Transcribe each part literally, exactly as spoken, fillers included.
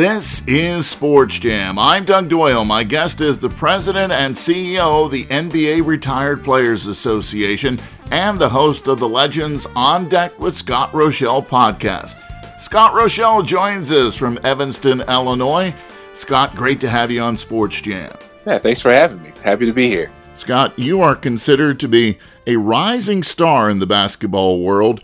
This is Sports Jam. I'm Doug Doyle. My guest is the president and C E O of the N B A Retired Players Association and the host of the Legends On Deck with Scott Rochelle podcast. Scott Rochelle joins us from Evanston, Illinois. Scott, great to have you on Sports Jam. Yeah, thanks for having me. Happy to be here. Scott, you are considered to be a rising star in the basketball world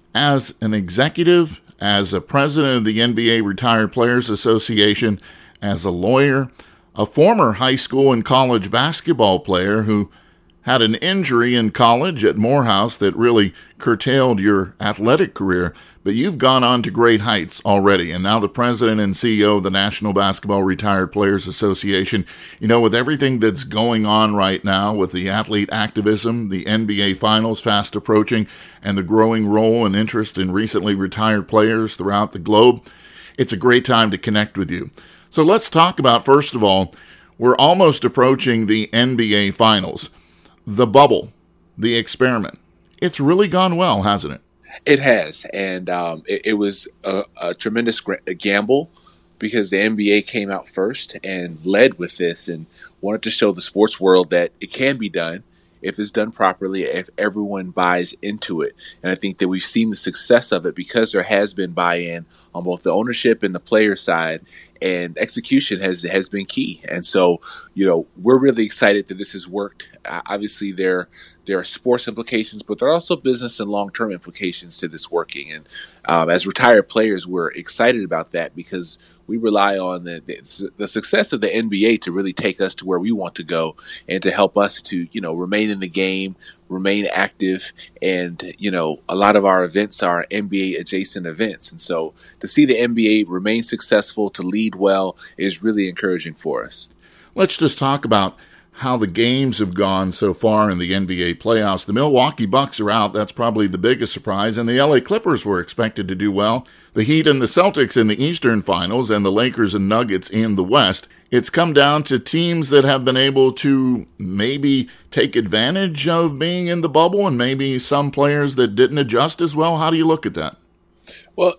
as an executive, as a president of the N B A Retired Players Association, as a lawyer, a former high school and college basketball player who had an injury in college at Morehouse that really curtailed your athletic career, but you've gone on to great heights already, and now the president and C E O of the National Basketball Retired Players Association. You know, with everything that's going on right now with the athlete activism, the N B A Finals fast approaching, and the growing role and interest in recently retired players throughout the globe, it's a great time to connect with you. So let's talk about, first of all, we're almost approaching the N B A Finals. The bubble, the experiment. It's really gone well, hasn't it? It has, and um, it, it was a, a tremendous gra- gamble because the N B A came out first and led with this and wanted to show the sports world that it can be done if it's done properly, if everyone buys into it. And I think that we've seen the success of it because there has been buy-in on both the ownership and the player side, and execution has has been key. And so, you know, we're really excited that this has worked. Uh, obviously, there there are sports implications, but there are also business and long-term implications to this working. And um, as retired players, we're excited about that because we rely on the, the the success of the N B A to really take us to where we want to go and to help us to, you know, remain in the game, remain active. And, you know, a lot of our events are N B A adjacent events. And so to see the N B A remain successful, to lead well, is really encouraging for us. Let's just talk about how the games have gone so far in the N B A playoffs. The Milwaukee Bucks are out. That's probably the biggest surprise. And the L A Clippers were expected to do well. The Heat and the Celtics in the Eastern Finals and the Lakers and Nuggets in the West. It's come down to teams that have been able to maybe take advantage of being in the bubble and maybe some players that didn't adjust as well. How do you look at that? Well,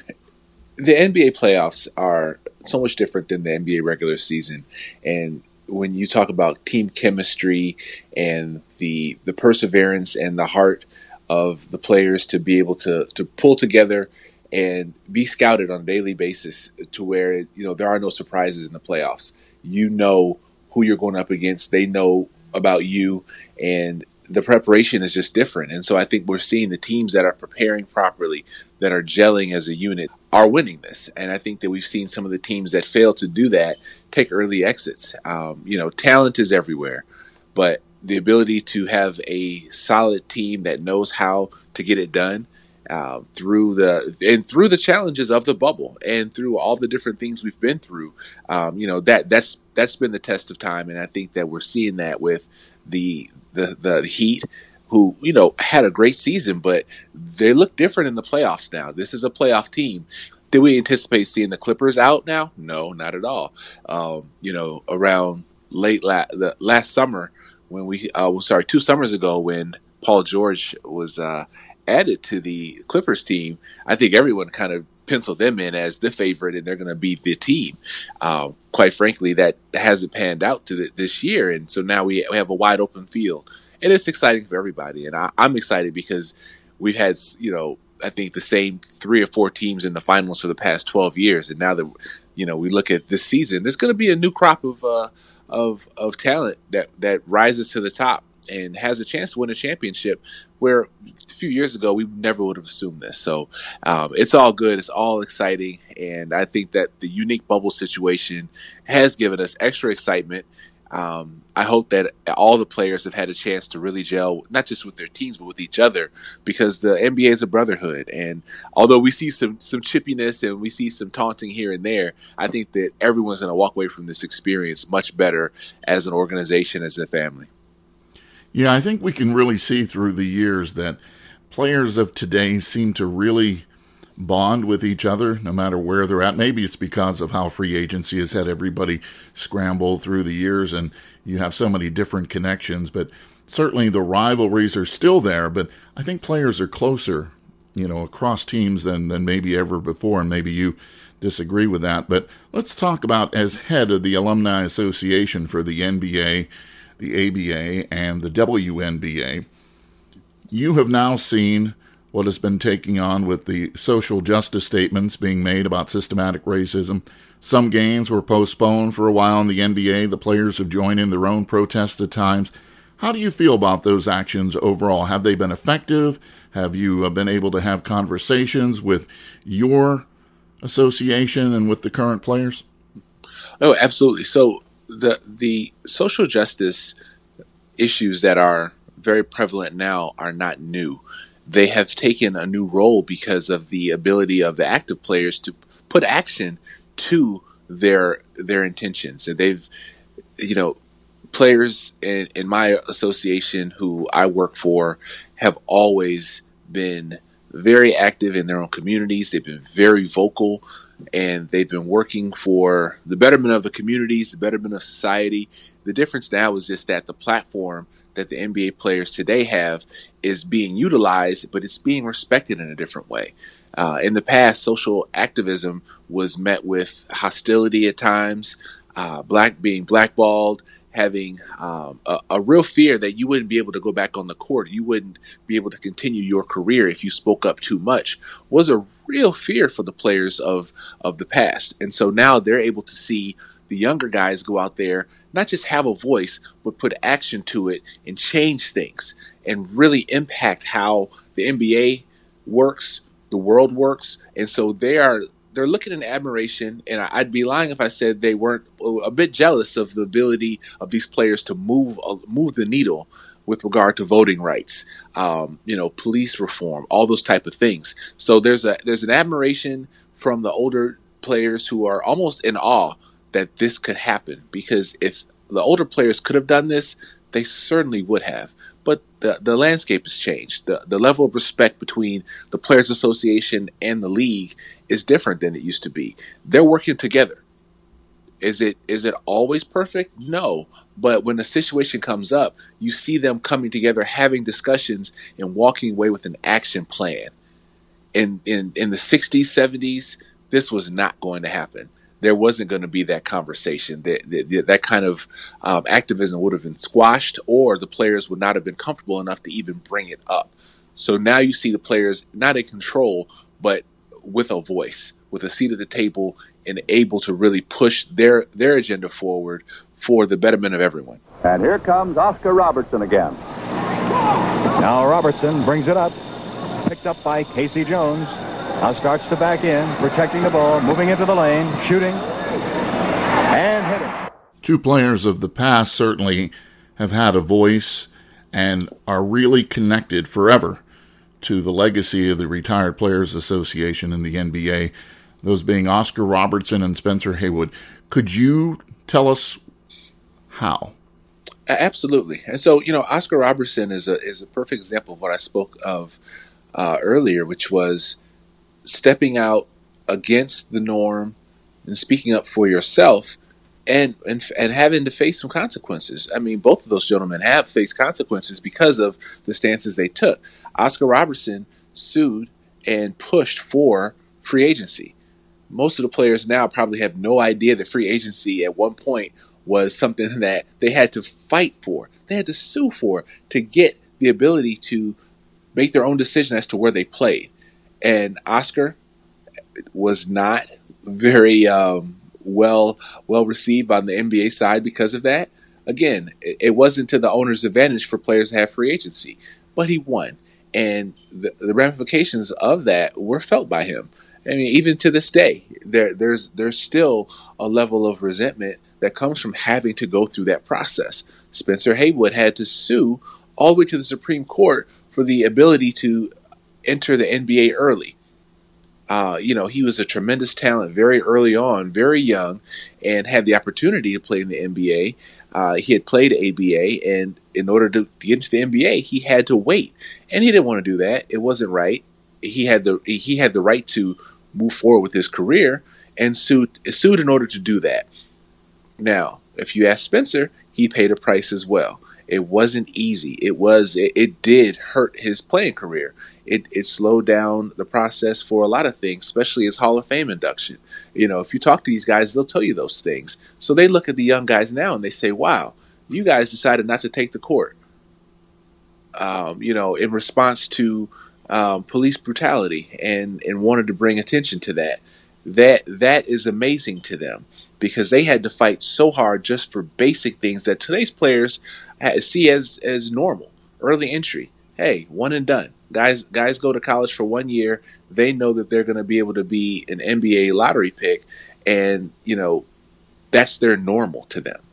the N B A playoffs are so much different than the N B A regular season. And when you talk about team chemistry and the the perseverance and the heart of the players to be able to to pull together and be scouted on a daily basis to where, you know, there are no surprises in the playoffs. You know who you're going up against. They know about you, and the preparation is just different. And so I think we're seeing the teams that are preparing properly, that are gelling as a unit, are winning this. And I think that we've seen some of the teams that fail to do that take early exits. Um, you know, talent is everywhere, but the ability to have a solid team that knows how to get it done uh, through the and through the challenges of the bubble and through all the different things we've been through, um, you know, that that's that's been the test of time. And I think that we're seeing that with the the the Heat, who, you know, had a great season, but they look different in the playoffs now. This is a playoff team. Did we anticipate seeing the Clippers out now? No, not at all. Um, you know, around late la- the last summer when we, uh, well, sorry, two summers ago when Paul George was uh, added to the Clippers team, I think everyone kind of penciled them in as the favorite and they're going to be the team. Um, quite frankly, that hasn't panned out to the, this year. And so now we, we have a wide open field. And it's exciting for everybody. And I, I'm excited because we've had, you know, I think the same three or four teams in the finals for the past twelve years. And now that, you know, we look at this season, there's going to be a new crop of uh, of of talent that, that rises to the top and has a chance to win a championship, where a few years ago we never would have assumed this. So um, it's all good. It's all exciting. And I think that the unique bubble situation has given us extra excitement. Um, I hope that all the players have had a chance to really gel, not just with their teams, but with each other, because the N B A is a brotherhood. And although we see some some chippiness and we see some taunting here and there, I think that everyone's going to walk away from this experience much better as an organization, as a family. Yeah, I think we can really see through the years that players of today seem to really bond with each other no matter where they're at. Maybe it's because of how free agency has had everybody scramble through the years and you have so many different connections, but certainly the rivalries are still there, but I think players are closer, you know, across teams than, than maybe ever before, and maybe you disagree with that. But let's talk about, as head of the Alumni Association for the N B A, the A B A, and the W N B A, you have now seen what has been taking on with the social justice statements being made about systematic racism. Some games were postponed for a while in the N B A. The players have joined in their own protests at times. How do you feel about those actions overall? Have they been effective? Have you been able to have conversations with your association and with the current players? Oh, absolutely. So the the social justice issues that are very prevalent now are not new. They have taken a new role because of the ability of the active players to put action to their their intentions. And they've, you know, players in, in my association who I work for have always been very active in their own communities. They've been very vocal, and they've been working for the betterment of the communities, the betterment of society. The difference now is just that the platform that the N B A players today have is being utilized, but it's being respected in a different way. Uh, in the past, social activism was met with hostility at times, uh, black being blackballed, having um, a, a real fear that you wouldn't be able to go back on the court, you wouldn't be able to continue your career if you spoke up too much, was a real fear for the players of, of the past. And so now they're able to see the younger guys go out there, not just have a voice, but put action to it and change things and really impact how the N B A works, the world works. And so they are they're looking in admiration, and I'd be lying if I said they weren't a bit jealous of the ability of these players to move uh, move the needle with regard to voting rights, um, you know, police reform, all those type of things. So there's a there's an admiration from the older players who are almost in awe that this could happen, because if the older players could have done this, they certainly would have. But the, the landscape has changed. The, the level of respect between the Players Association and the league is different than it used to be. They're working together. Is it is it always perfect? No. But when a situation comes up, you see them coming together, having discussions, and walking away with an action plan. In in, in the sixties, seventies, this was not going to happen. There wasn't going to be that conversation. That, that, that kind of um, activism would have been squashed, or the players would not have been comfortable enough to even bring it up. So now you see the players not in control, but with a voice, with a seat at the table, and able to really push their, their agenda forward for the betterment of everyone. And here comes Oscar Robertson again. Now Robertson brings it up. Picked up by Casey Jones. Now starts to back in, protecting the ball, moving into the lane, shooting, and hitting. Two players of the past certainly have had a voice and are really connected forever to the legacy of the Retired Players Association in the N B A, those being Oscar Robertson and Spencer Haywood. Could you tell us how? Absolutely. And so, you know, Oscar Robertson is a is a perfect example of what I spoke of uh, earlier, which was stepping out against the norm and speaking up for yourself, and, and and having to face some consequences. I mean, both of those gentlemen have faced consequences because of the stances they took. Oscar Robertson sued and pushed for free agency. Most of the players now probably have no idea that free agency at one point was something that they had to fight for. They had to sue for to get the ability to make their own decision as to where they played. And Oscar was not very um, well well received on the N B A side because of that. Again, it, it wasn't to the owner's advantage for players to have free agency, but he won. And the, the ramifications of that were felt by him. I mean, even to this day, there, there's there's still a level of resentment that comes from having to go through that process. Spencer Haywood had to sue all the way to the Supreme Court for the ability to enter the N B A early. Uh, you know, he was a tremendous talent very early on, very young, and had the opportunity to play in the N B A. Uh, he had played A B A, and in order to, to get into the N B A, he had to wait, and he didn't want to do that. It wasn't right. He had the he had the right to move forward with his career, and sued sued in order to do that. Now, if you ask Spencer, he paid a price as well. It wasn't easy. It was. It, it did hurt his playing career. it, it slowed down the process for a lot of things, especially as Hall of Fame induction. You know, if you talk to these guys, they'll tell you those things. So they look at the young guys now and they say, wow, you guys decided not to take the court, um, you know, in response to um, police brutality and, and wanted to bring attention to that. That that is amazing to them because they had to fight so hard just for basic things that today's players see as, as normal. Early entry. Hey, one and done. Guys guys go to college for one year. They know that they're going to be able to be an N B A lottery pick, and, you know, that's their normal to them.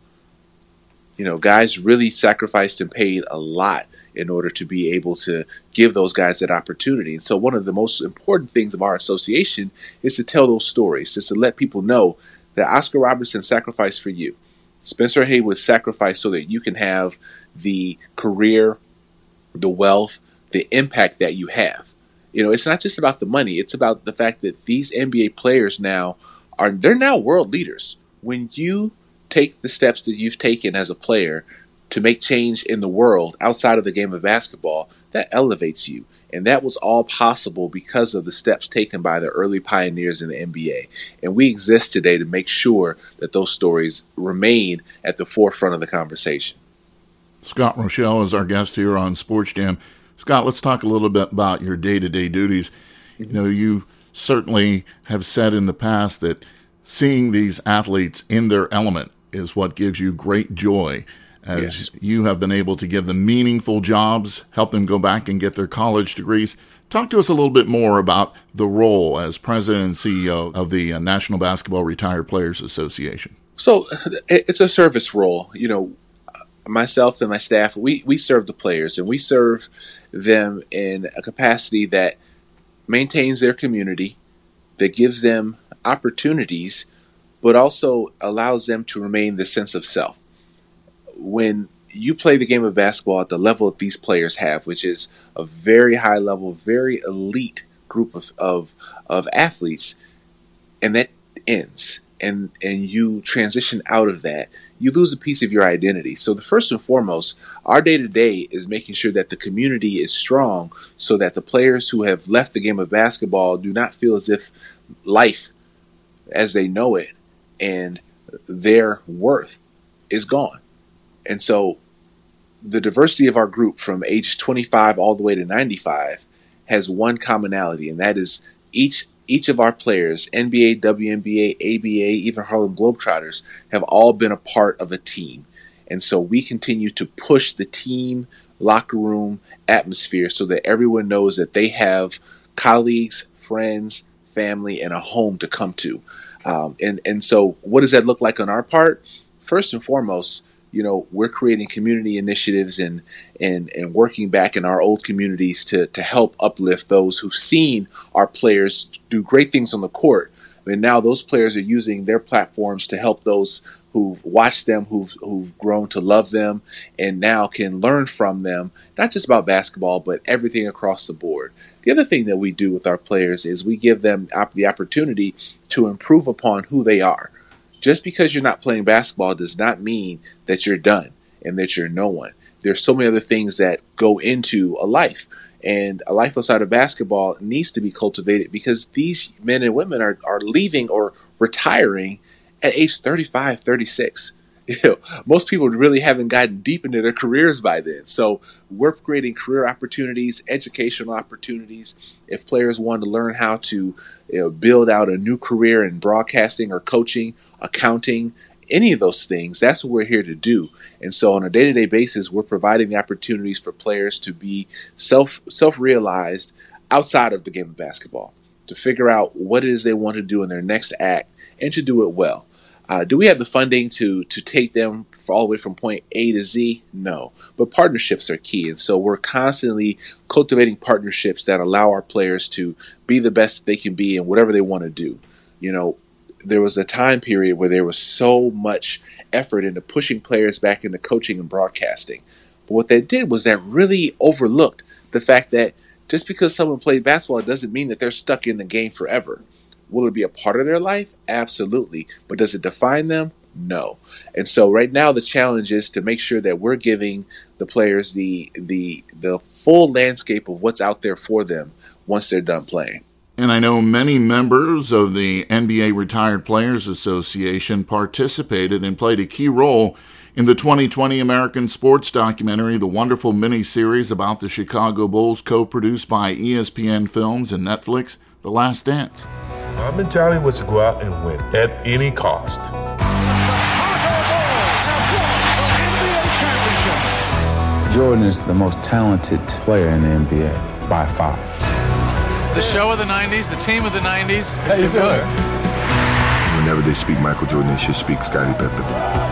You know, guys really sacrificed and paid a lot in order to be able to give those guys that opportunity. And so one of the most important things of our association is to tell those stories, is to let people know that Oscar Robertson sacrificed for you. Spencer Haywood sacrificed so that you can have the career, the wealth, the impact that you have. You know, it's not just about the money. It's about the fact that these N B A players now are, they're now world leaders. When you take the steps that you've taken as a player to make change in the world outside of the game of basketball, that elevates you. And that was all possible because of the steps taken by the early pioneers in the N B A. And we exist today to make sure that those stories remain at the forefront of the conversation. Scott Rochelle is our guest here on Sports Jam. Scott, let's talk a little bit about your day-to-day duties. You know, you certainly have said in the past that seeing these athletes in their element is what gives you great joy, as yes. you have been able to give them meaningful jobs, help them go back and get their college degrees. Talk to us a little bit more about the role as president and C E O of the National Basketball Retired Players Association. So it's a service role. You know, myself and my staff, we, we serve the players, and we serve them in a capacity that maintains their community, that gives them opportunities, but also allows them to remain the sense of self. When you play the game of basketball at the level that these players have, which is a very high level, very elite group of, of, of athletes, and that ends, and, and you transition out of that, you lose a piece of your identity. So the first and foremost, our day-to-day is making sure that the community is strong so that the players who have left the game of basketball do not feel as if life as they know it and their worth is gone. And so the diversity of our group from age twenty-five all the way to ninety-five has one commonality, and that is each each of our players, N B A, W N B A, A B A, even Harlem Globetrotters, have all been a part of a team. And so we continue to push the team locker room atmosphere so that everyone knows that they have colleagues, friends, family, and a home to come to. Um, and, and so what does that look like on our part? First and foremost, you know, we're creating community initiatives and, and, and working back in our old communities to, to help uplift those who've seen our players do great things on the court. And now those players are using their platforms to help those who've watched them, who've, who've grown to love them, and now can learn from them, not just about basketball, but everything across the board. The other thing that we do with our players is we give them op- the opportunity to improve upon who they are. Just because you're not playing basketball does not mean that you're done and that you're no one. There's so many other things that go into a life. And a life outside of basketball needs to be cultivated because these men and women are, are leaving or retiring at age thirty-five, thirty-six. You know, most people really haven't gotten deep into their careers by then. So we're creating career opportunities, educational opportunities. If players want to learn how to, you know, build out a new career in broadcasting or coaching, accounting, any of those things, that's what we're here to do. And so on a day-to-day basis, we're providing the opportunities for players to be self, self-realized outside of the game of basketball, to figure out what it is they want to do in their next act and to do it well. Uh, do we have the funding to to take them all the way from point A to Z? No. But partnerships are key. And so we're constantly cultivating partnerships that allow our players to be the best they can be in whatever they want to do. You know, there was a time period where there was so much effort into pushing players back into coaching and broadcasting. But what they did was that really overlooked the fact that just because someone played basketball doesn't mean that they're stuck in the game forever. Will it be a part of their life? Absolutely. But does it define them? No. And so right now the challenge is to make sure that we're giving the players the the the full landscape of what's out there for them once they're done playing. And I know many members of the N B A Retired Players Association participated and played a key role in the twenty twenty American sports documentary, the wonderful mini-series about the Chicago Bulls, co-produced by E S P N Films and Netflix, The Last Dance. My mentality was to go out and win at any cost. Jordan is the most talented player in the N B A by far. The show of the nineties, the team of the nineties. How you feeling? Whenever they speak Michael Jordan, they should speak Scottie Pippen.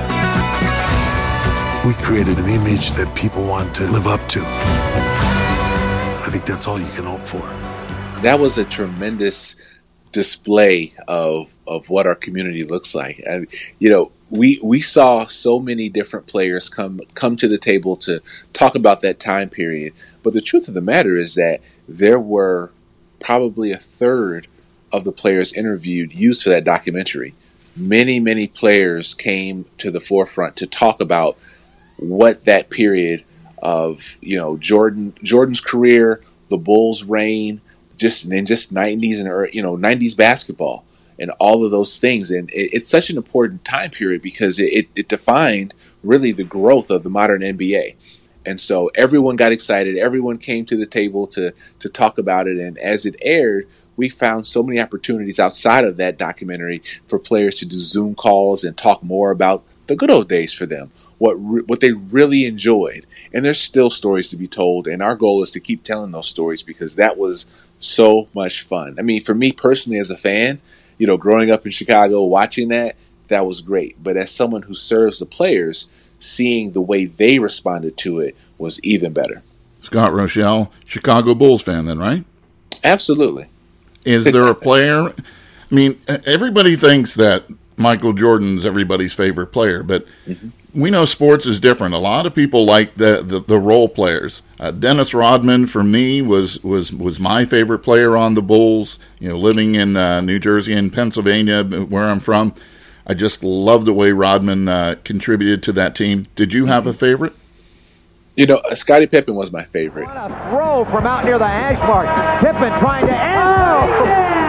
We created an image that people want to live up to. I think that's all you can hope for. That was a tremendous display of of what our community looks like. I, you know, we we saw so many different players come come to the table to talk about that time period. But the truth of the matter is that there were probably a third of the players interviewed used for that documentary. Many, many players came to the forefront to talk about what that period of, you know, Jordan Jordan's career, the Bulls' reign, just and just nineties and you know nineties basketball and all of those things. And it, it's such an important time period because it, it, it defined really the growth of the modern N B A. And so everyone got excited. Everyone came to the table to to talk about it. And as it aired, we found so many opportunities outside of that documentary for players to do Zoom calls and talk more about the good old days for them, what re- what they really enjoyed. And there's still stories to be told. And our goal is to keep telling those stories because that was so much fun. I mean, for me personally as a fan, you know, growing up in Chicago, watching that, that was great. But as someone who serves the players, seeing the way they responded to it was even better. Scott Rochelle, Chicago Bulls fan then, right? Absolutely. Is there a player? I mean, everybody thinks that Michael Jordan's everybody's favorite player, but mm-hmm. we know sports is different. A lot of people like the the, the role players. Uh, Dennis Rodman, for me, was, was was my favorite player on the Bulls. You know, living in uh, New Jersey and Pennsylvania, where I'm from, I just love the way Rodman uh, contributed to that team. Did you have a favorite? You know, Scottie Pippen was my favorite. What a throw from out near the hash mark. Pippen trying to end. Oh!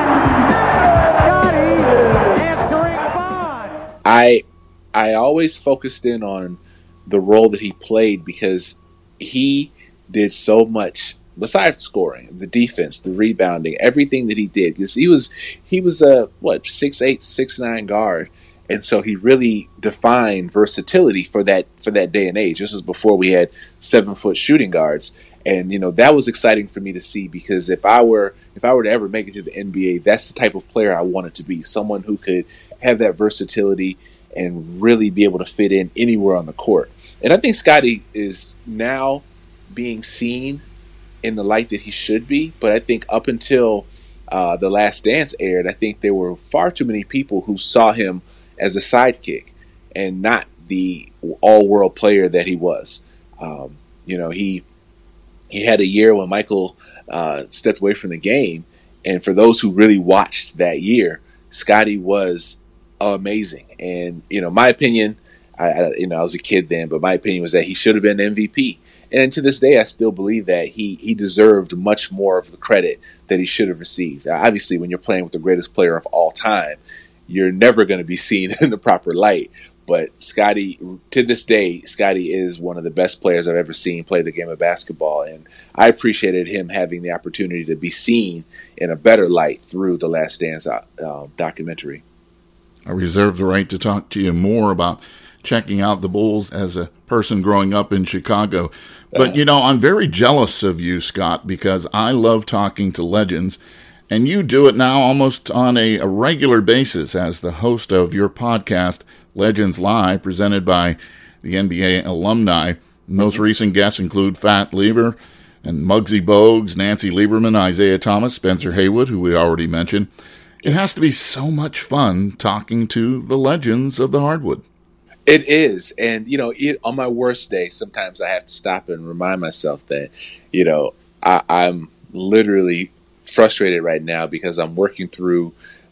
Scottie answering Bond. I I always focused in on the role that he played because he did so much besides scoring, the defense, the rebounding, everything that he did. Because he was he was a what six eight, six nine guard. And so he really defined versatility for that for that day and age. This was before we had seven foot shooting guards, and you know that was exciting for me to see because if I were if I were to ever make it to the N B A, that's the type of player I wanted to be. Someone who could have that versatility and really be able to fit in anywhere on the court. And I think Scottie is now being seen in the light that he should be. But I think up until uh, The Last Dance aired, I think there were far too many people who saw him as a sidekick and not the all-world player that he was. Um, you know, he he had a year when Michael uh, stepped away from the game, and for those who really watched that year, Scottie was amazing. And you know, my opinion, I, I you know I was a kid then, but my opinion was that he should have been M V P. And to this day, I still believe that he he deserved much more of the credit that he should have received. Obviously, when you're playing with the greatest player of all time, you're never going to be seen in the proper light. But Scottie, to this day, Scottie is one of the best players I've ever seen play the game of basketball. And I appreciated him having the opportunity to be seen in a better light through the Last Dance uh, documentary. I reserve the right to talk to you more about checking out the Bulls as a person growing up in Chicago. But, you know, I'm very jealous of you, Scott, because I love talking to legends. And you do it now almost on a, a regular basis as the host of your podcast, Legends Live, presented by the N B A alumni. Most recent guests include Fat Lever and Muggsy Bogues, Nancy Lieberman, Isaiah Thomas, Spencer Haywood, who we already mentioned. It has to be so much fun talking to the legends of the hardwood. It is. And, you know, it, on my worst day, sometimes I have to stop and remind myself that, you know, I, I'm literally frustrated right now because I'm working through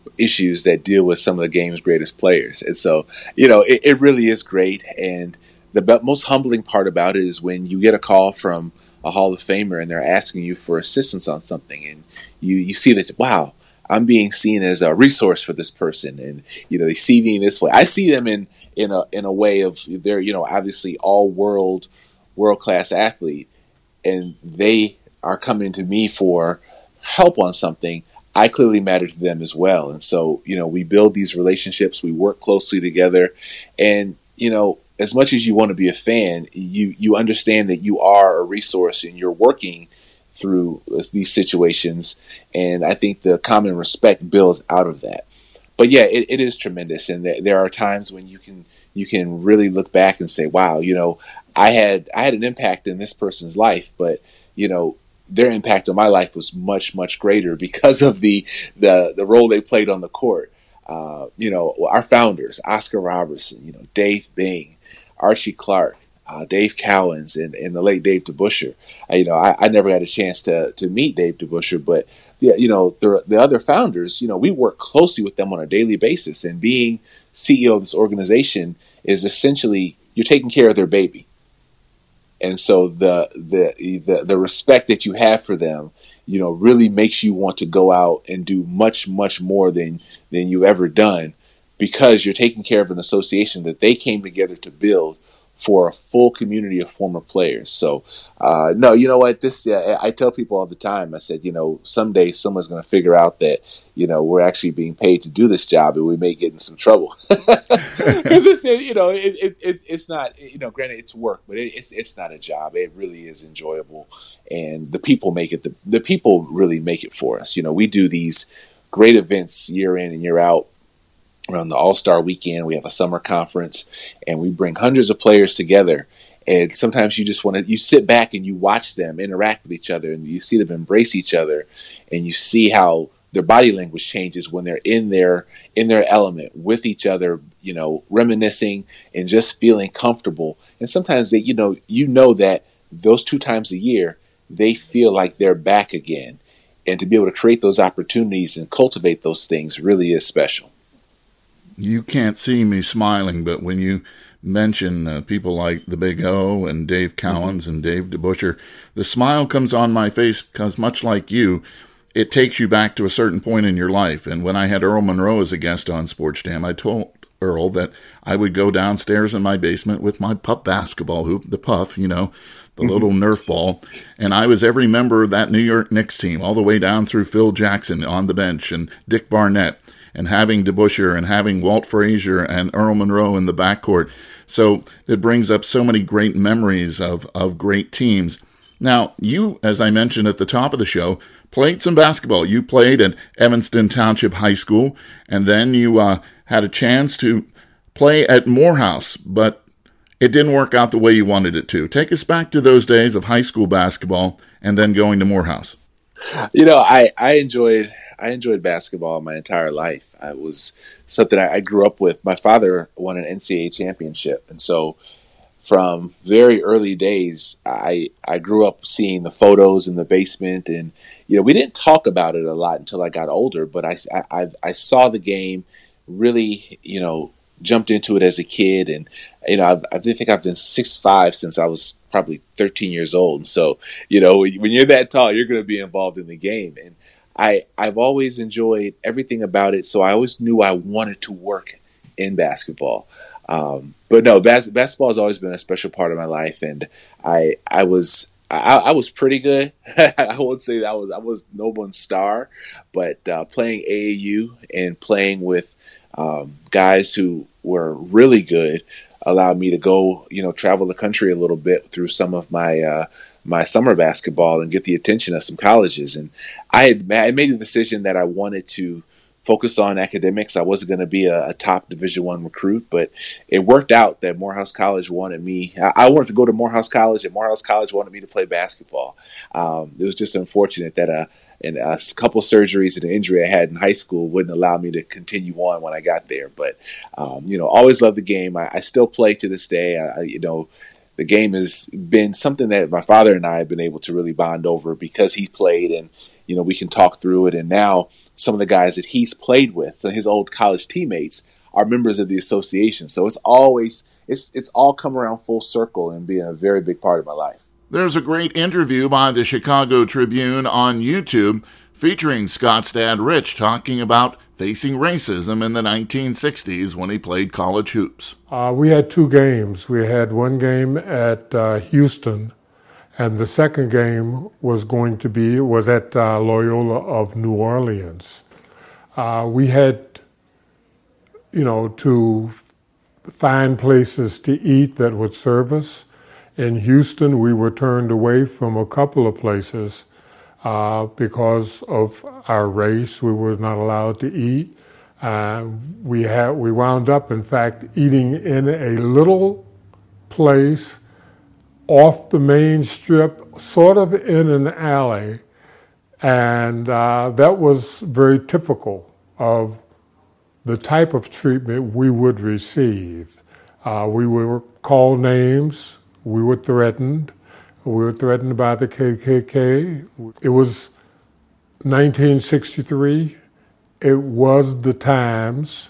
issues that deal with some of the game's greatest players. And so, you know, it, it really is great. And the be- most humbling part about it is when you get a call from a Hall of Famer and they're asking you for assistance on something, and you, you see that, wow, I'm being seen as a resource for this person, and you know they see me in this way. I see them in in a in a way of they're you know obviously all world world class athlete, and they are coming to me for help on something. I clearly matter to them as well, and so you know we build these relationships. We work closely together, and you know as much as you want to be a fan, you you understand that you are a resource and you're working through these situations, and I think the common respect builds out of that. But yeah, it, it is tremendous, and th- there are times when you can you can really look back and say, "Wow, you know, I had I had an impact in this person's life, but you know, their impact on my life was much much greater because of the the the role they played on the court." Uh, you know, our founders, Oscar Robertson, you know, Dave Bing, Archie Clark, Uh, Dave Cowens and, and the late Dave DeBusschere. Uh, you know, I, I never had a chance to to meet Dave DeBusschere, but yeah, you know, the the other founders, you know, we work closely with them on a daily basis. And being C E O of this organization is essentially you're taking care of their baby. And so the the the the respect that you have for them, you know, really makes you want to go out and do much much more than than you've ever done, because you're taking care of an association that they came together to build for a full community of former players. So, uh, no, you know what? This uh, I tell people all the time. I said, you know, someday someone's going to figure out that, you know, we're actually being paid to do this job, and we may get in some trouble because it's, you know, it, it, it, it's not, you know, granted it's work, but it, it's it's not a job. It really is enjoyable, and the people make it. The, the people really make it for us. You know, we do these great events year in and year out. Around the All-Star Weekend, we have a summer conference, and we bring hundreds of players together. And sometimes you just want to, you sit back and you watch them interact with each other, and you see them embrace each other, and you see how their body language changes when they're in their in their element with each other, you know, reminiscing and just feeling comfortable. And sometimes they, you know, you know that those two times a year, they feel like they're back again. And to be able to create those opportunities and cultivate those things really is special. You can't see me smiling, but when you mention uh, people like the Big O and Dave Cowens mm-hmm. and Dave DeBusschere, the smile comes on my face because, much like you, it takes you back to a certain point in your life. And when I had Earl Monroe as a guest on Sports Jam, I told Earl that I would go downstairs in my basement with my pup basketball hoop, the Puff, you know, the little Nerf ball, and I was every member of that New York Knicks team, all the way down through Phil Jackson on the bench and Dick Barnett, and having DeBusschere and having Walt Frazier and Earl Monroe in the backcourt. So it brings up so many great memories of, of great teams. Now, you, as I mentioned at the top of the show, played some basketball. You played at Evanston Township High School, and then you uh, had a chance to play at Morehouse, but it didn't work out the way you wanted it to. Take us back to those days of high school basketball and then going to Morehouse. You know, I, I enjoyed I enjoyed basketball my entire life. I was something I, I grew up with. My father won an N C double A championship, and so from very early days, I I grew up seeing the photos in the basement, and you know we didn't talk about it a lot until I got older. But I I, I saw the game, really, you know, jumped into it as a kid, and you know I've, I think I've been six five since I was probably thirteen years old. So you know when you're that tall, you're going to be involved in the game, and I I've always enjoyed everything about it. So I always knew I wanted to work in basketball. Um, but no, bas- basketball has always been a special part of my life, and I I was I, I was pretty good. I won't say that I was I was no one's star, but uh, playing A A U and playing with um, guys who were really good allowed me to go, you know, travel the country a little bit through some of my uh, my summer basketball and get the attention of some colleges. And I had I made the decision that I wanted to focus on academics. I wasn't going to be a, a top Division One recruit, but it worked out that Morehouse College wanted me. I, I wanted to go to Morehouse College, and Morehouse College wanted me to play basketball. Um, it was just unfortunate that a, and a couple surgeries and an injury I had in high school wouldn't allow me to continue on when I got there. But um, you know, always loved the game. I, I still play to this day. I, you know. The game has been something that my father and I have been able to really bond over because he played, and you know we can talk through it. And now some of the guys that he's played with, so his old college teammates, are members of the association. So it's always it's it's all come around full circle and being a very big part of my life. There's a great interview by the Chicago Tribune on YouTube featuring Scott's dad, Rich, talking about facing racism in the nineteen sixties when he played college hoops. Uh, we had two games. We had one game at uh, Houston, and the second game was going to be was at uh, Loyola of New Orleans. Uh, we had, you know, to find places to eat that would serve us. In Houston, we were turned away from a couple of places uh, because of our race. We were not allowed to eat. Uh, we had we wound up, in fact, eating in a little place off the main strip, sort of in an alley, and uh, that was very typical of the type of treatment we would receive. Uh, we were called names. We were threatened. We were threatened by the K K K. It was nineteen sixty-three. It was the times.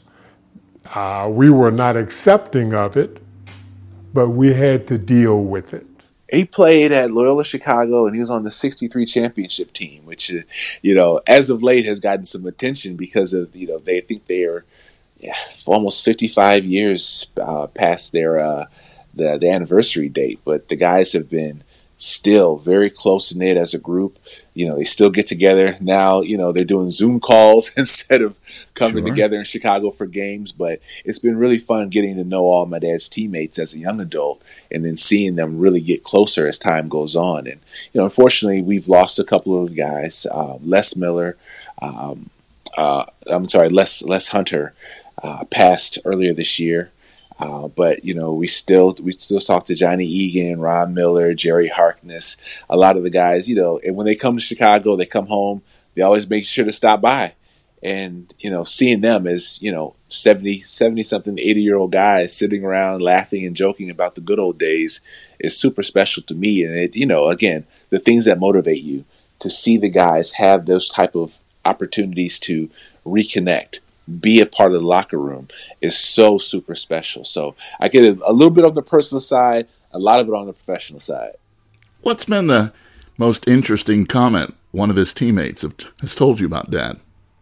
Uh, we were not accepting of it, but we had to deal with it. He played at Loyola Chicago, and he was on the sixty-three championship team, which, you know, as of late has gotten some attention because of, you know, they think they are yeah, almost fifty-five years uh, past their uh, the, the anniversary date. But the guys have been still very close-knit as a group. You know, they still get together. Now, you know, they're doing Zoom calls instead of coming sure. together in Chicago for games. But it's been really fun getting to know all my dad's teammates as a young adult and then seeing them really get closer as time goes on. And, you know, unfortunately, we've lost a couple of guys. Um, Les Miller, um, uh, I'm sorry, Les, Les Hunter uh, passed earlier this year. Uh, but, you know, we still we still talk to Johnny Egan, Ron Miller, Jerry Harkness, a lot of the guys, you know, and when they come to Chicago, they come home, they always make sure to stop by. And, you know, seeing them as, you know, seventy, seventy-something, eighty-year-old guys sitting around laughing and joking about the good old days is super special to me. And, it, you know, again, the things that motivate you, to see the guys have those type of opportunities to reconnect, be a part of the locker room is so super special. So I get a, a little bit on the personal side, a lot of it on the professional side. What's been the most interesting comment one of his teammates have, has told you about Dad?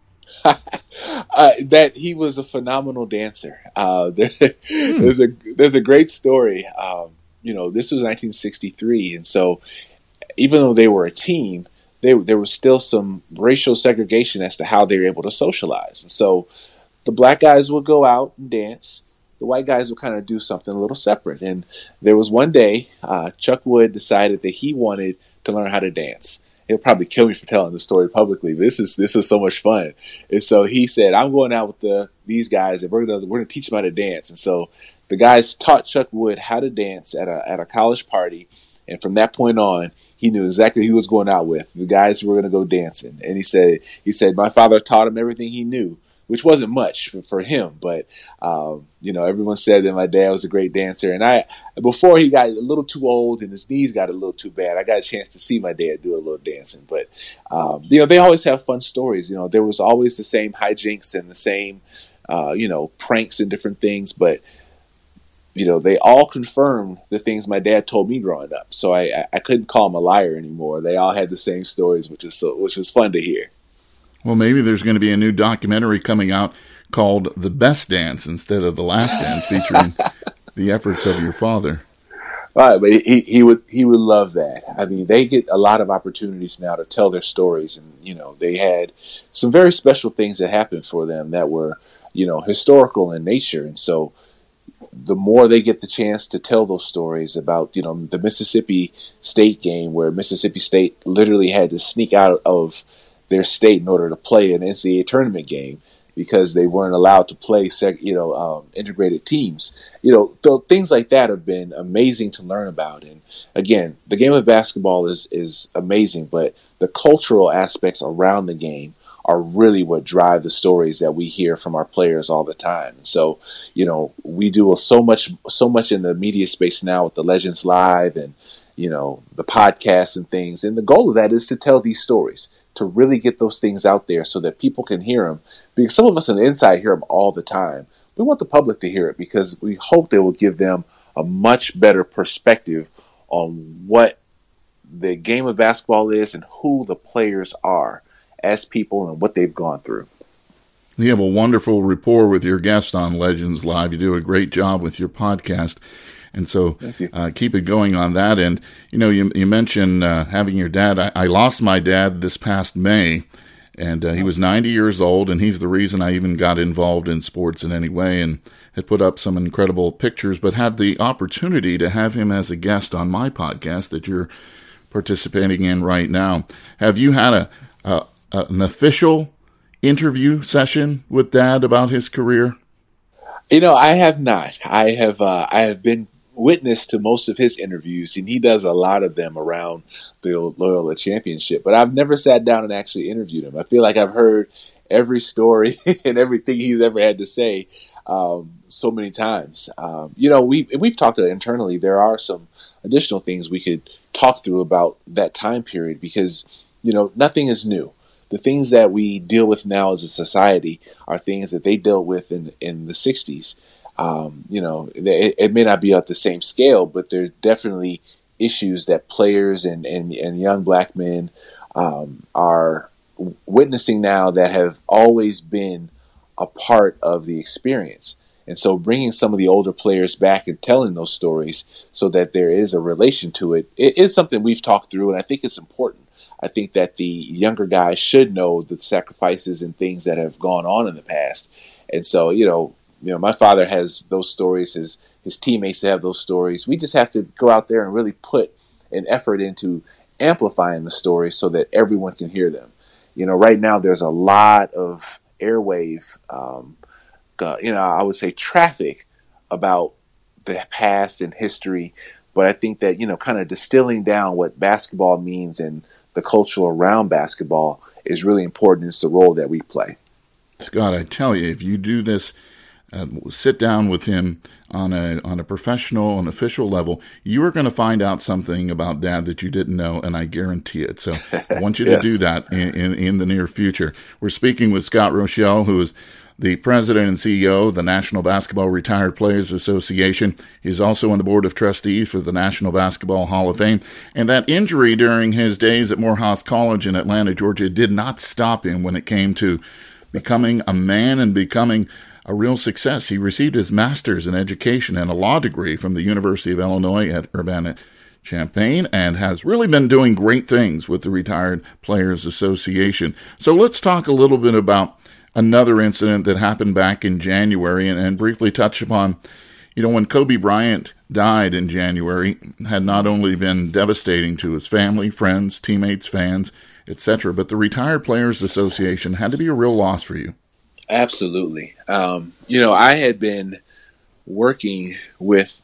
uh, that he was a phenomenal dancer. Uh, there, hmm. There's a there's a great story. Um, you know, this was nineteen sixty-three, and so even though they were a team, They, there was still some racial segregation as to how they were able to socialize. And so the black guys would go out and dance. The white guys would kind of do something a little separate. And there was one day, uh, Chuck Wood decided that he wanted to learn how to dance. He'll probably kill me for telling the story publicly. But this is this is so much fun. And so he said, "I'm going out with the these guys, and we're gonna we're gonna teach them how to dance." And so the guys taught Chuck Wood how to dance at a at a college party. And from that point on, he knew exactly who he was going out with. The guys who were going to go dancing. And he said, he said, my father taught him everything he knew, which wasn't much for him. But, um, you know, everyone said that my dad was a great dancer. And I, before he got a little too old and his knees got a little too bad, I got a chance to see my dad do a little dancing. But, um, you know, they always have fun stories. You know, there was always the same hijinks and the same, uh, you know, pranks and different things. But, you know, they all confirmed the things my dad told me growing up. So I, I couldn't call him a liar anymore. They all had the same stories, which is so, which was fun to hear. Well, maybe there's going to be a new documentary coming out called The Best Dance instead of The Last Dance, featuring the efforts of your father. All right, but he, he would he would love that. I mean, they get a lot of opportunities now to tell their stories, and you know, they had some very special things that happened for them that were, you know, historical in nature, and so the more they get the chance to tell those stories about, you know, the Mississippi State game where Mississippi State literally had to sneak out of their state in order to play an N C double A tournament game because they weren't allowed to play, you know, um, integrated teams. You know, th- things like that have been amazing to learn about. And again, the game of basketball is is amazing, but the cultural aspects around the game are really what drive the stories that we hear from our players all the time. So, you know, we do so much, so much in the media space now with the Legends Live and, you know, the podcasts and things. And the goal of that is to tell these stories, to really get those things out there so that people can hear them. Because some of us on the inside hear them all the time. We want the public to hear it because we hope they will give them a much better perspective on what the game of basketball is and who the players are as people and what they've gone through. You have a wonderful rapport with your guest on Legends Live. You do a great job with your podcast. And so uh, keep it going on that. And, you know, you, you mentioned uh, having your dad. I, I lost my dad this past May, and uh, he was ninety years old, and he's the reason I even got involved in sports in any way and had put up some incredible pictures, but had the opportunity to have him as a guest on my podcast that you're participating in right now. Have you had a, a an official interview session with Dad about his career? You know, I have not. I have uh, I have been witness to most of his interviews, and he does a lot of them around the Loyola Championship, but I've never sat down and actually interviewed him. I feel like I've heard every story and everything he's ever had to say um, so many times. Um, you know, we, we've talked internally. There are some additional things we could talk through about that time period because, you know, nothing is new. The things that we deal with now as a society are things that they dealt with in, in the sixties. Um, you know, it, it may not be at the same scale, but there are definitely issues that players and, and, and young black men um, are witnessing now that have always been a part of the experience. And so bringing some of the older players back and telling those stories so that there is a relation to it, it is something we've talked through, and I think it's important. I think that the younger guys should know the sacrifices and things that have gone on in the past. And so, you know, You know, my father has those stories, his his teammates have those stories. We just have to go out there and really put an effort into amplifying the stories so that everyone can hear them. You know, right now there's a lot of airwave, um, uh, you know, I would say traffic about the past and history. But I think that, you know, kind of distilling down what basketball means and the culture around basketball is really important. It's the role that we play. Scott, I tell you, if you do this, Uh, sit down with him on a on a professional and official level, you are going to find out something about Dad that you didn't know, and I guarantee it. So I want you yes. to do that in, in, in the near future. We're speaking with Scott Rochelle, who is the president and C E O of the National Basketball Retired Players Association. He's also on the board of trustees for the National Basketball Hall of Fame. And that injury during his days at Morehouse College in Atlanta, Georgia, did not stop him when it came to becoming a man and becoming a real success. He received his master's in education and a law degree from the University of Illinois at Urbana-Champaign and has really been doing great things with the Retired Players Association. So let's talk a little bit about another incident that happened back in January and, and briefly touch upon, you know, when Kobe Bryant died in January, had not only been devastating to his family, friends, teammates, fans, et cetera, but the Retired Players Association had to be a real loss for you. Absolutely. Um, you know, I had been working with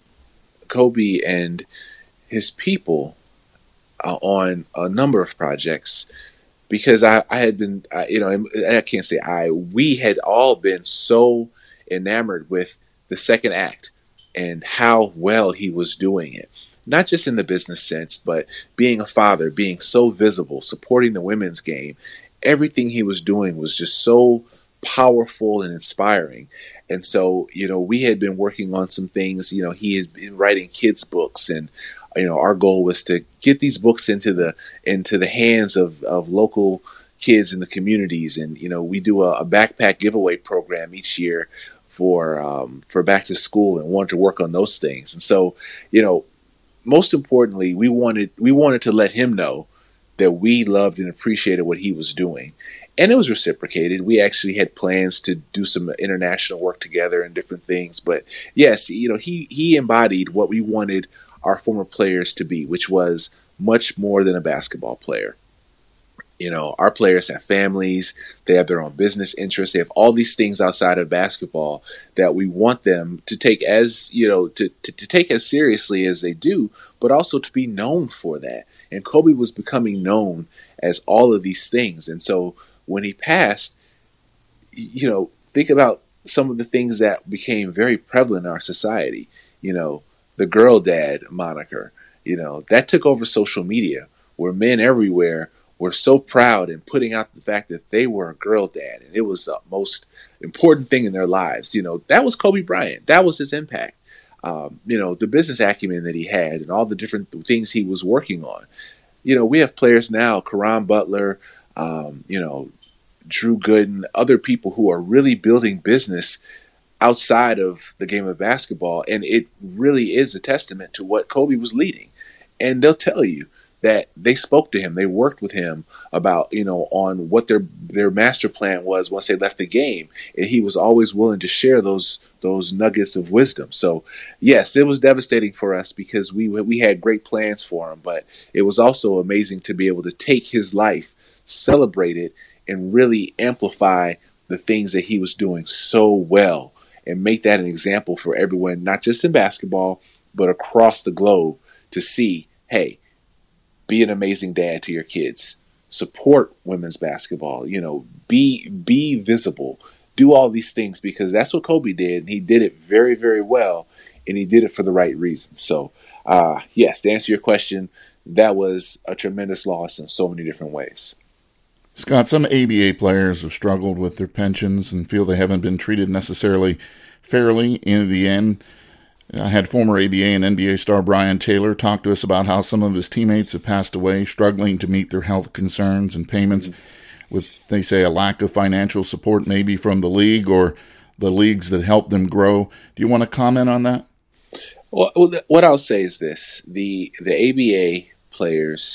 Kobe and his people uh, on a number of projects because I, I had been, I, you know, I can't say I, we had all been so enamored with the second act and how well he was doing it. Not just in the business sense, but being a father, being so visible, supporting the women's game. Everything he was doing was just so powerful and inspiring. And so, you know, we had been working on some things. You know, he had been writing kids' books, and you know, our goal was to get these books into the into the hands of, of local kids in the communities. And you know, we do a, a backpack giveaway program each year for um, for back to school, and wanted to work on those things. And so, you know, most importantly, we wanted we wanted to let him know that we loved and appreciated what he was doing. And it was reciprocated. We actually had plans to do some international work together and different things. But yes, you know, he, he embodied what we wanted our former players to be, which was much more than a basketball player. You know, our players have families, they have their own business interests, they have all these things outside of basketball that we want them to take as, you know, to, to, to take as seriously as they do, but also to be known for that. And Kobe was becoming known as all of these things. And so when he passed, you know, think about some of the things that became very prevalent in our society. You know, the girl dad moniker, you know, that took over social media, where men everywhere were so proud in putting out the fact that they were a girl dad, and it was the most important thing in their lives. You know, that was Kobe Bryant. That was his impact. Um, you know, the business acumen that he had and all the different things he was working on. You know, we have players now, Caron Butler, um, you know, Drew Gooden, other people who are really building business outside of the game of basketball. And it really is a testament to what Kobe was leading. And they'll tell you that they spoke to him, they worked with him about, you know, on what their their master plan was once they left the game. And he was always willing to share those those nuggets of wisdom. So, yes, it was devastating for us because we we had great plans for him. But it was also amazing to be able to take his life, celebrate it, and really amplify the things that he was doing so well and make that an example for everyone, not just in basketball, but across the globe to see, hey, be an amazing dad to your kids. Support women's basketball. You know, be be visible. Do all these things because that's what Kobe did. And he did it very, very well. And he did it for the right reasons. So, uh, yes, to answer your question, that was a tremendous loss in so many different ways. Scott, some A B A players have struggled with their pensions and feel they haven't been treated necessarily fairly in the end. I had former A B A and N B A star Brian Taylor talk to us about how some of his teammates have passed away, struggling to meet their health concerns and payments with, they say, a lack of financial support maybe from the league or the leagues that help them grow. Do you want to comment on that? Well, what I'll say is this. The the A B A players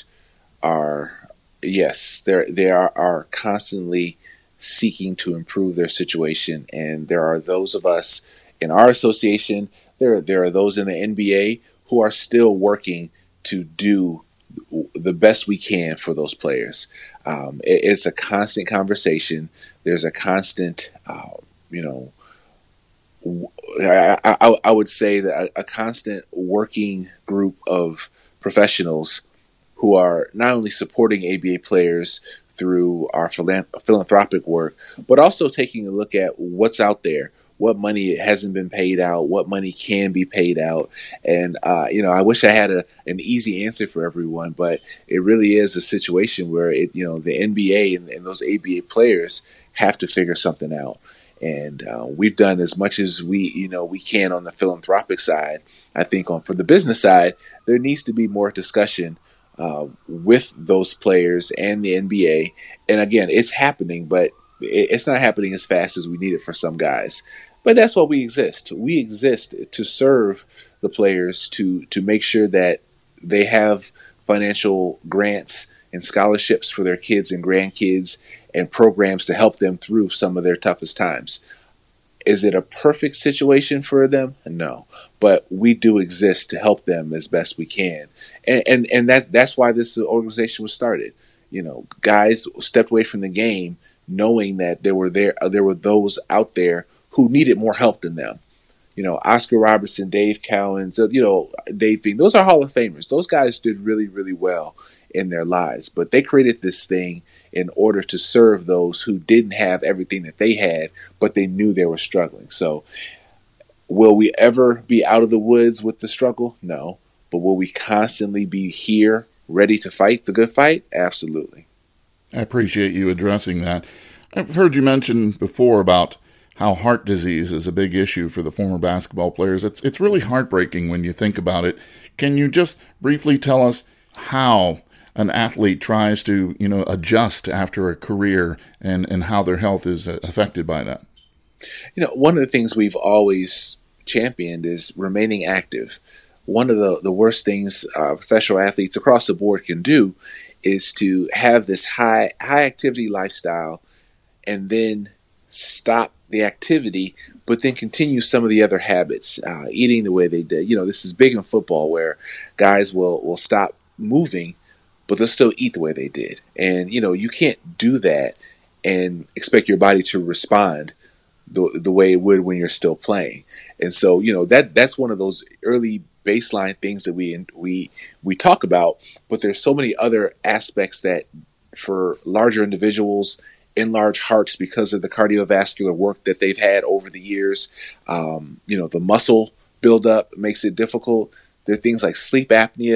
are, yes, they're, they are, are constantly seeking to improve their situation. And there are those of us in our association, There, there are those in the N B A who are still working to do the best we can for those players. Um, it, it's a constant conversation. There's a constant, uh, you know, I, I, I would say that a, a constant working group of professionals who are not only supporting A B A players through our philanthropic work, but also taking a look at what's out there. What money hasn't been paid out, what money can be paid out. And, uh, you know, I wish I had a, an easy answer for everyone, but it really is a situation where, it, you know, the N B A and, and those A B A players have to figure something out. And uh, we've done as much as we, you know, we can on the philanthropic side. I think on for the business side, there needs to be more discussion uh, with those players and the N B A. And again, it's happening, but it's not happening as fast as we need it for some guys. But that's why we exist. We exist to serve the players, to to make sure that they have financial grants and scholarships for their kids and grandkids and programs to help them through some of their toughest times. Is it a perfect situation for them? No. But we do exist to help them as best we can. And and, and that, that's why this organization was started. You know, guys stepped away from the game knowing that there were there there were those out there who needed more help than them. You know, Oscar Robertson, Dave Cowens, you know, Dave Bean, those are Hall of Famers. Those guys did really, really well in their lives, but they created this thing in order to serve those who didn't have everything that they had, but they knew they were struggling. So will we ever be out of the woods with the struggle? No. But will we constantly be here, ready to fight the good fight? Absolutely. I appreciate you addressing that. I've heard you mention before about how heart disease is a big issue for the former basketball players. It's it's really heartbreaking when you think about it. Can you just briefly tell us how an athlete tries to, you know, adjust after a career and, and how their health is affected by that? You know, one of the things we've always championed is remaining active. One of the, the worst things uh, professional athletes across the board can do is to have this high high activity lifestyle and then stop the activity, but then continue some of the other habits, uh, eating the way they did. You know, this is big in football where guys will, will stop moving, but they'll still eat the way they did. And, you know, you can't do that and expect your body to respond the, the way it would when you're still playing. And so, you know, that that's one of those early baseline things that we we we talk about, but there's so many other aspects that for larger individuals in large hearts, because of the cardiovascular work that they've had over the years, um, you know, the muscle buildup makes it difficult. There are things like sleep apnea,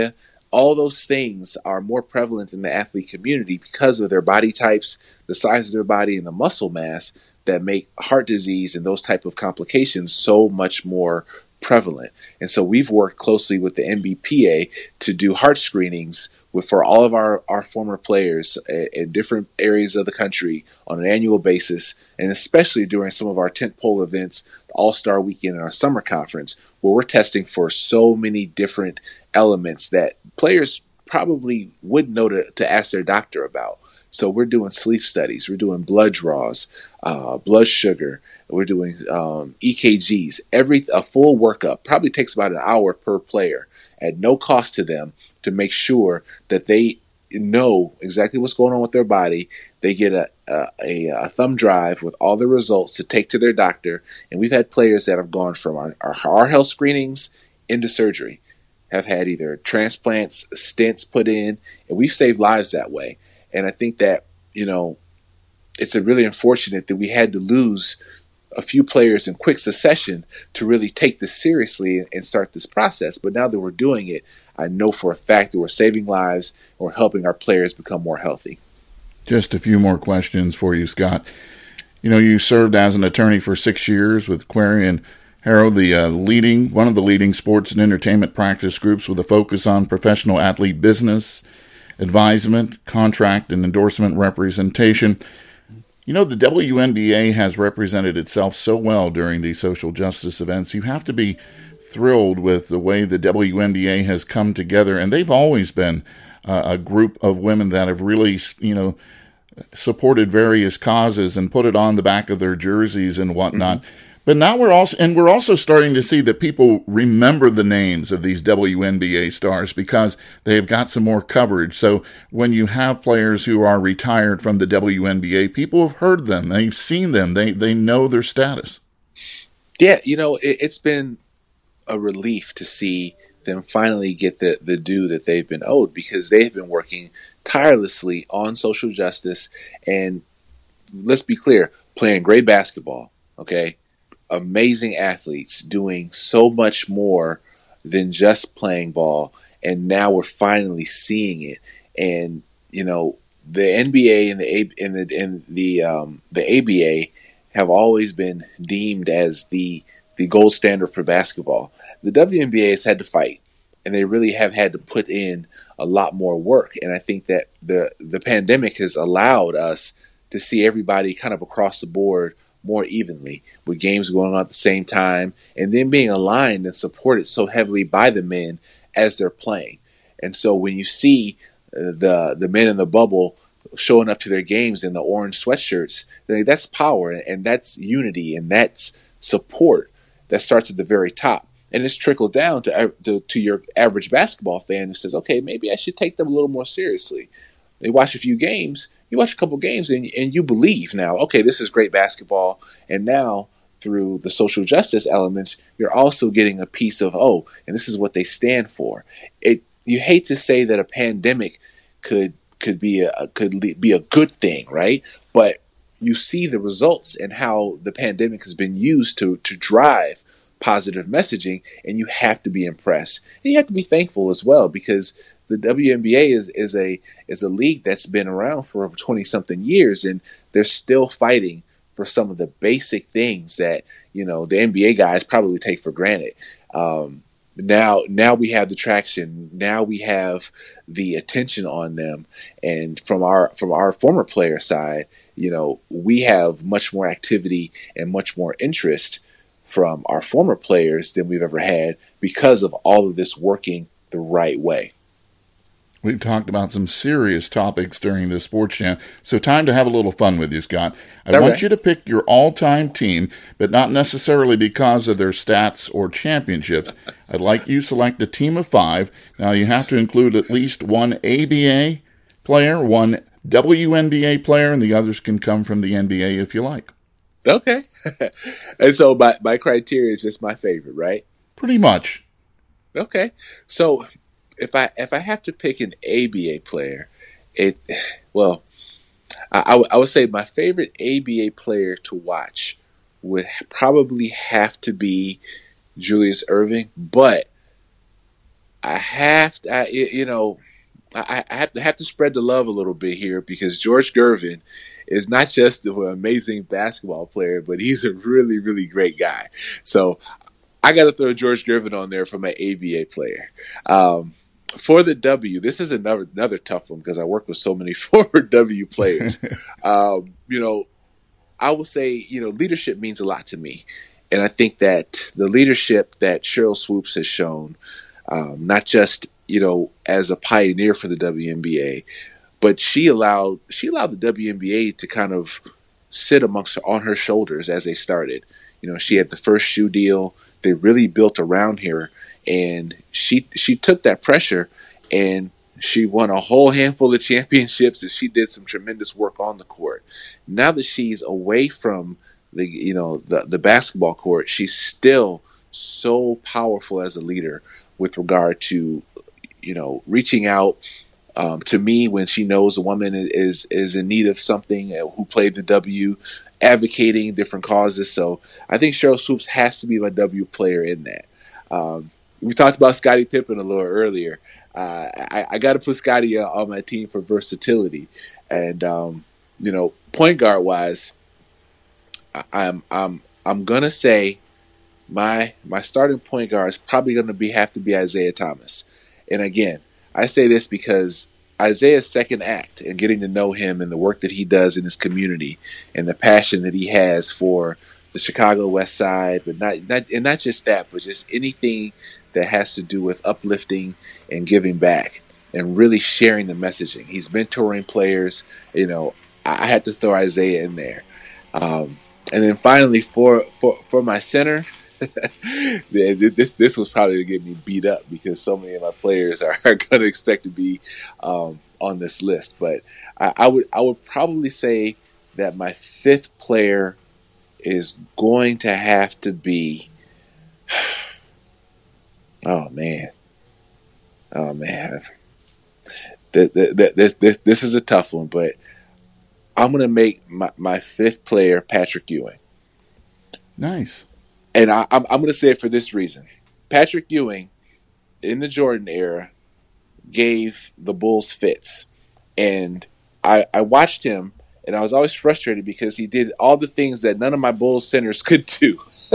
all those things are more prevalent in the athlete community because of their body types, the size of their body, and the muscle mass that make heart disease and those type of complications so much more prevalent. And so we've worked closely with the N B P A to do heart screenings with, for all of our, our former players in different areas of the country on an annual basis, and especially during some of our tentpole events, the All-Star Weekend and our summer conference, where we're testing for so many different elements that players probably wouldn't know to, to ask their doctor about. So we're doing sleep studies, we're doing blood draws, uh, blood sugar, we're doing um, E K Gs, every a full workup. Probably takes about an hour per player at no cost to them to make sure that they know exactly what's going on with their body. They get a, a, a thumb drive with all the results to take to their doctor. And we've had players that have gone from our, our, our health screenings into surgery, have had either transplants, stents put in, and we've saved lives that way. And I think that, you know, it's a really unfortunate that we had to lose a few players in quick succession to really take this seriously and start this process. But now that we're doing it, I know for a fact that we're saving lives and we're helping our players become more healthy. Just a few more questions for you, Scott. You know, you served as an attorney for six years with Query and Harrow, the uh, leading, one of the leading sports and entertainment practice groups with a focus on professional athlete business, advisement, contract, and endorsement representation. You know, the W N B A has represented itself so well during these social justice events. You have to be thrilled with the way the W N B A has come together, and they've always been uh, a group of women that have really, you know, supported various causes and put it on the back of their jerseys and whatnot. Mm-hmm. But now we're also, and we're also starting to see that people remember the names of these W N B A stars because they've got some more coverage. So when you have players who are retired from the W N B A, people have heard them, they've seen them, they they know their status. Yeah, you know, it, it's been a relief to see them finally get the, the due that they've been owed, because they've been working tirelessly on social justice and, let's be clear, playing great basketball, okay? Amazing athletes doing so much more than just playing ball, and now we're finally seeing it. And you know, the N B A and the A- and the and the um, the A B A have always been deemed as the the gold standard for basketball. The W N B A has had to fight, and they really have had to put in a lot more work. And I think that the the pandemic has allowed us to see everybody kind of across the board more evenly, with games going on at the same time, and then being aligned and supported so heavily by the men as they're playing. And so when you see uh, the the men in the bubble showing up to their games in the orange sweatshirts, that's power, and that's unity, and that's support that starts at the very top. And it's trickled down to, to to your average basketball fan who says, okay, maybe I should take them a little more seriously. They watch a few games, you watch a couple games, and, and you believe now, okay, this is great basketball. And now, through the social justice elements, you're also getting a piece of, oh, and this is what they stand for. It you hate to say that a pandemic could could be a could be a good thing, right? But you see the results and how the pandemic has been used to to drive positive messaging, and you have to be impressed. And you have to be thankful as well, because the W N B A is, is a is a league that's been around for over twenty something years, and they're still fighting for some of the basic things that, you know, the N B A guys probably take for granted. Um, now, now we have the traction. Now we have the attention on them, and from our from our former player side, you know, we have much more activity and much more interest from our former players than we've ever had because of all of this working the right way. We've talked about some serious topics during this Sports Jam, so time to have a little fun with you, Scott. I all want right. you to pick your all-time team, but not necessarily because of their stats or championships. I'd like you to select a team of five. Now, you have to include at least one A B A player, one W N B A player, and the others can come from the N B A if you like. Okay. And so my, my criteria is just my favorite, right? Pretty much. Okay. So if I if I have to pick an A B A player, it well, I, I, w- I would say my favorite A B A player to watch would probably have to be Julius Erving, but I have to, I, you know, I, I have to have to spread the love a little bit here because George Gervin is not just an amazing basketball player, but he's a really, really great guy. So I got to throw George Gervin on there for my A B A player. Um, for the W, this is another another tough one because I work with so many former W players. um, you know, I will say, you know, leadership means a lot to me. And I think that the leadership that Sheryl Swoopes has shown, um, not just, you know, as a pioneer for the W N B A, but she allowed she allowed the W N B A to kind of sit amongst on her shoulders as they started. You know, she had the first shoe deal. They really built around her, and she she took that pressure and she won a whole handful of championships, and she did some tremendous work on the court. Now that she's away from the you know the the basketball court, she's still so powerful as a leader with regard to, you know, reaching out um, to me when she knows a woman is is in need of something, who played the W, advocating different causes. So I think Sheryl Swoopes has to be my W player in that. Um, we talked about Scottie Pippen a little earlier. Uh, I, I got to put Scottie on my team for versatility, and um, you know, point guard wise, I, I'm I'm I'm gonna say my my starting point guard is probably gonna be have to be Isaiah Thomas. And again, I say this because Isaiah's second act and getting to know him and the work that he does in his community and the passion that he has for the Chicago West Side, but not, not and not just that, but just anything that has to do with uplifting and giving back and really sharing the messaging. He's mentoring players. You know, I had to throw Isaiah in there. Um, and then finally, for for for my center. this this was probably to get me beat up because so many of my players are, are going to expect to be um, on this list. But I, I would I would probably say that my fifth player is going to have to be. Oh man, oh man, this this this, this is a tough one, but I'm going to make my, my fifth player Patrick Ewing. Nice. And I, I'm, I'm going to say it for this reason. Patrick Ewing, in the Jordan era, gave the Bulls fits. And I, I watched him, and I was always frustrated because he did all the things that none of my Bulls centers could do.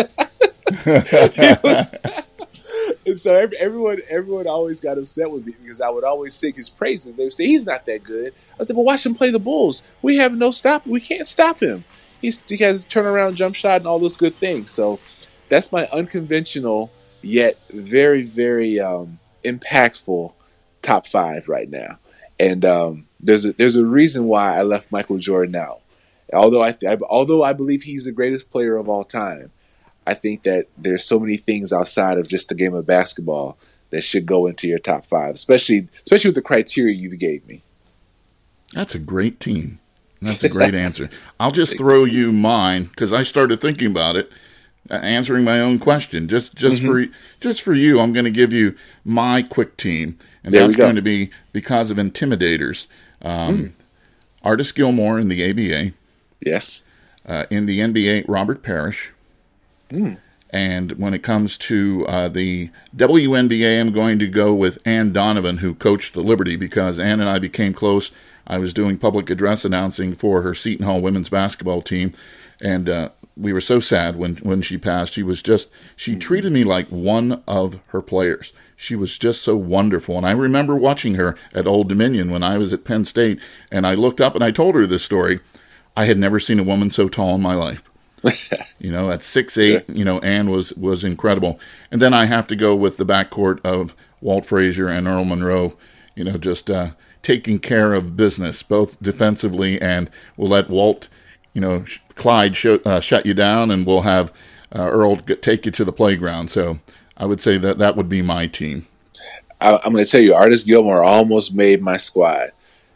was, and so every, everyone everyone always got upset with me because I would always sing his praises. They would say, he's not that good. I said, well, watch him play the Bulls. We have no stop. We can't stop him. He's, he has a turnaround jump shot and all those good things. So that's my unconventional yet very, very um, impactful top five right now. And um, there's a, there's a reason why I left Michael Jordan out. Although I, I although I believe he's the greatest player of all time, I think that there's so many things outside of just the game of basketball that should go into your top five, especially especially with the criteria you gave me. That's a great team. That's a great answer. I'll just throw you mine because I started thinking about it. Answering my own question, just just mm-hmm. for just for you, I'm going to give you my quick team, and there that's going to be because of intimidators. Um, mm. Artis Gilmore in the A B A, yes. Uh, in the N B A, Robert Parrish, mm. and when it comes to uh, the W N B A, I'm going to go with Ann Donovan, who coached the Liberty, because Ann and I became close. I was doing public address announcing for her Seton Hall women's basketball team, and uh, we were so sad when, when she passed. She was just, she treated me like one of her players. She was just so wonderful. And I remember watching her at Old Dominion when I was at Penn State, and I looked up and I told her this story. I had never seen a woman so tall in my life. You know, at six eight, you know, Ann was, was incredible. And then I have to go with the backcourt of Walt Frazier and Earl Monroe, you know, just uh, taking care of business, both defensively, and we'll let Walt, you know, Clyde show, uh, shut you down, and we'll have uh, Earl get, take you to the playground. So I would say that that would be my team. I, I'm going to tell you, Artis Gilmore almost made my squad.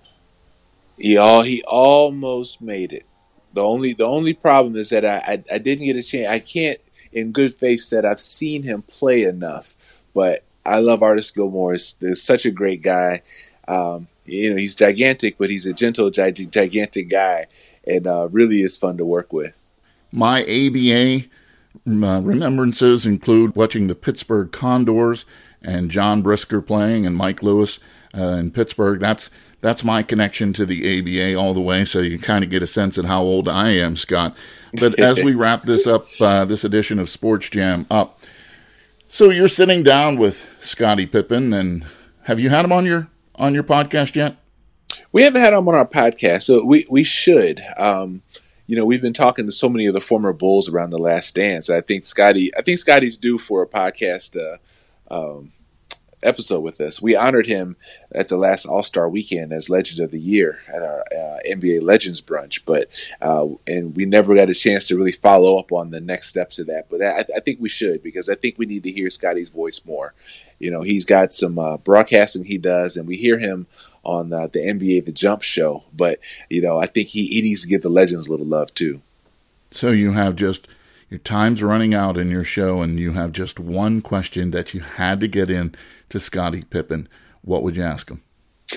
He all he almost made it. The only the only problem is that I, I I didn't get a chance. I can't, in good faith, say I've seen him play enough. But I love Artis Gilmore. He's, he's such a great guy. Um, you know, he's gigantic, but he's a gentle, gigantic guy. And uh, really is fun to work with. My A B A uh, remembrances include watching the Pittsburgh Condors and John Brisker playing and Mike Lewis uh, in Pittsburgh. That's that's my connection to the A B A all the way, so you kind of get a sense of how old I am, Scott. But as we wrap this up, uh, this edition of Sports Jam up, so you're sitting down with Scottie Pippen, and have you had him on your on your podcast yet? We haven't had him on our podcast, so we we should. Um, you know, we've been talking to so many of the former Bulls around the Last Dance. I think Scottie, I think Scottie's due for a podcast uh, um, episode with us. We honored him at the last All-Star weekend as Legend of the Year at our uh, N B A Legends brunch, but uh, and we never got a chance to really follow up on the next steps of that. But I, I think we should, because I think we need to hear Scottie's voice more. You know, he's got some uh, broadcasting he does, and we hear him on uh, the N B A The Jump show. But, you know, I think he, he needs to give the Legends a little love, too. So you have just, your time's running out in your show, and you have just one question that you had to get in to Scottie Pippen. What would you ask him?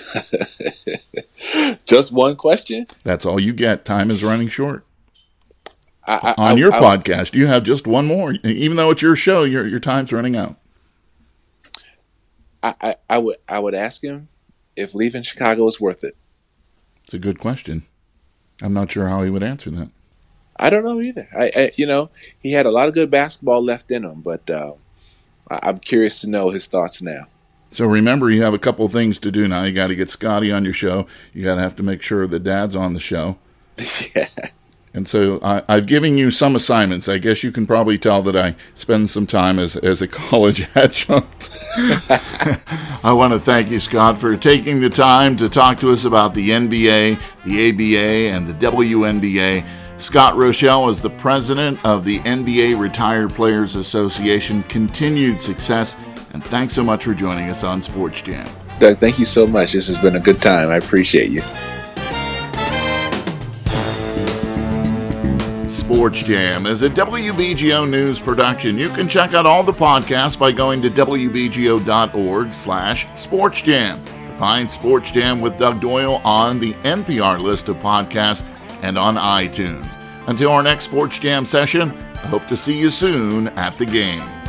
Just one question? That's all you get. Time is running short. I, I, on your I, podcast, you have just one more. Even though it's your show, your your time's running out. I, I, I would I would ask him if leaving Chicago is worth it. It's a good question. I'm not sure how he would answer that. I don't know either. I, I you know, he had a lot of good basketball left in him, but uh, I, I'm curious to know his thoughts now. So remember, you have a couple things to do now. You got to get Scottie on your show. You got to have to make sure that Dad's on the show. Yeah. And so I, I've given you some assignments. I guess you can probably tell that I spend some time as as a college adjunct. I want to thank you, Scott, for taking the time to talk to us about the N B A, the A B A, and the W N B A. Scott Rochelle is the president of the N B A Retired Players Association. Continued success, and thanks so much for joining us on Sports Jam. Doug, thank you so much. This has been a good time. I appreciate you. Sports Jam is a W B G O News production. You can check out all the podcasts by going to W B G O dot org slash Sports Jam. Find Sports Jam with Doug Doyle on the N P R list of podcasts and on iTunes. Until our next Sports Jam session, I hope to see you soon at the game.